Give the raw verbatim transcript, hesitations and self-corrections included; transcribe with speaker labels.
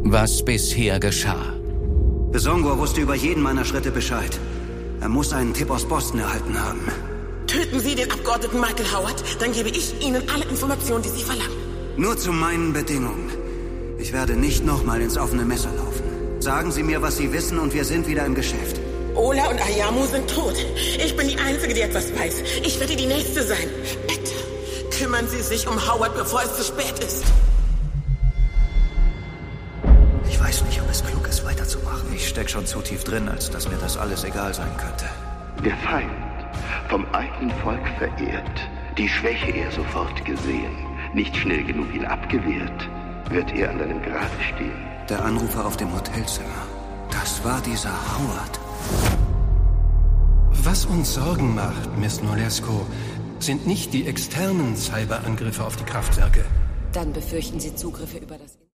Speaker 1: was bisher geschah.
Speaker 2: Besongor wusste über jeden meiner Schritte Bescheid. Er muss einen Tipp aus Boston erhalten haben.
Speaker 3: Töten Sie den Abgeordneten Michael Howard, dann gebe ich Ihnen alle Informationen, die Sie verlangen.
Speaker 2: Nur zu meinen Bedingungen. Ich werde nicht nochmal ins offene Messer laufen. Sagen Sie mir, was Sie wissen, und wir sind wieder im Geschäft.
Speaker 3: Ola und Ayamu sind tot. Ich bin die Einzige, die etwas weiß. Ich werde die Nächste sein. Bitte, kümmern Sie sich um Howard, bevor es zu spät ist.
Speaker 2: Ich weiß nicht, ob es klug ist, weiterzumachen. Ich stecke schon zu tief drin, als dass mir das alles egal sein könnte.
Speaker 4: Der Feind, vom eigenen Volk verehrt, die Schwäche er sofort gesehen, nicht schnell genug ihn abgewehrt, wird er an deinem Grab stehen.
Speaker 2: Der Anrufer auf dem Hotelzimmer, das war dieser Howard.
Speaker 5: Was uns Sorgen macht, Miss Nolesco, sind nicht die externen Cyberangriffe auf die Kraftwerke.
Speaker 6: Dann befürchten Sie Zugriffe über das